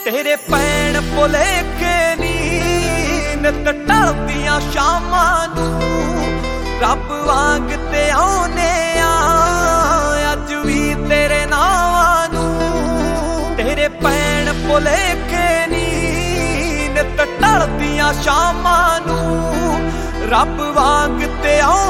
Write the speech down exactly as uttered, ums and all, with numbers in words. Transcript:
तेरे पैण भुलेखे नी नित ढलदियां शामां नूं रब वांग ते आउने आ अज भी तेरे नावां नूं। तेरे पैण भुलेखे नी नित ढलदियां शामां नूं रब वांग ते